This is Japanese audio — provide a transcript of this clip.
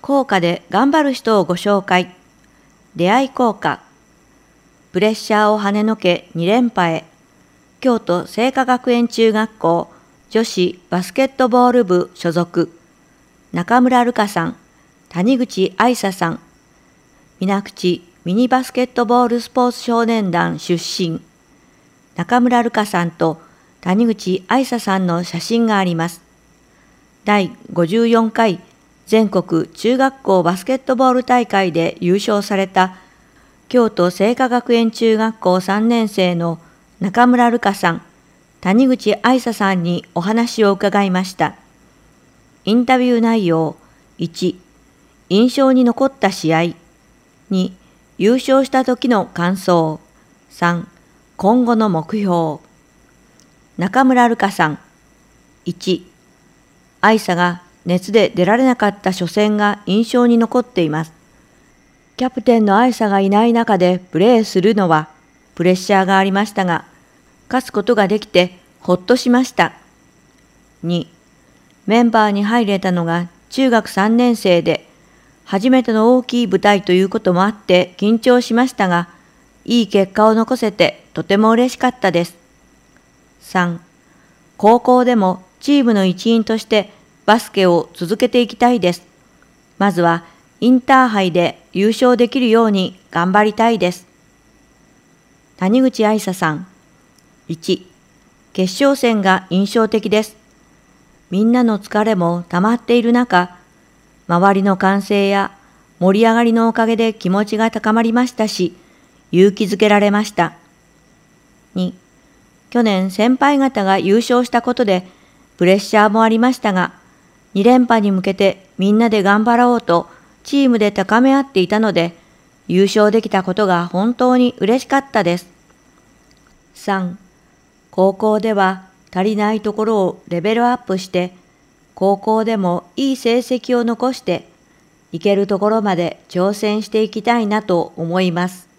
校歌で頑張る人をご紹介。出会い校歌。プレッシャーを跳ねのけ2連覇へ。京都精華学園中学校女子バスケットボール部所属。中村瑠香さん、谷口愛沙さん。水口ミニバスケットボールスポーツ少年団出身。中村瑠香さんと谷口愛沙さんの写真があります。第54回全国中学校バスケットボール大会で優勝された京都精華学園中学校3年生の中村瑠香さん、谷口愛沙さんにお話を伺いました。インタビュー内容1、印象に残った試合2、優勝した時の感想3、今後の目標。中村瑠香さん1、愛沙が熱で出られなかった初戦が印象に残っています。キャプテンの愛沙がいない中でプレーするのはプレッシャーがありましたが、勝つことができてほっとしました。2、メンバーに入れたのが中学3年生で、初めての大きい舞台ということもあって緊張しましたが、いい結果を残せてとても嬉しかったです。3、高校でもチームの一員としてバスケを続けていきたいです。まずはインターハイで優勝できるように頑張りたいです。谷口愛沙さん1、決勝戦が印象的です。みんなの疲れも溜まっている中、周りの歓声や盛り上がりのおかげで気持ちが高まりましたし、勇気づけられました。2、去年先輩方が優勝したことでプレッシャーもありましたが、2連覇に向けてみんなで頑張ろうとチームで高め合っていたので、優勝できたことが本当に嬉しかったです。3、高校では足りないところをレベルアップして、高校でもいい成績を残して、いけるところまで挑戦していきたいなと思います。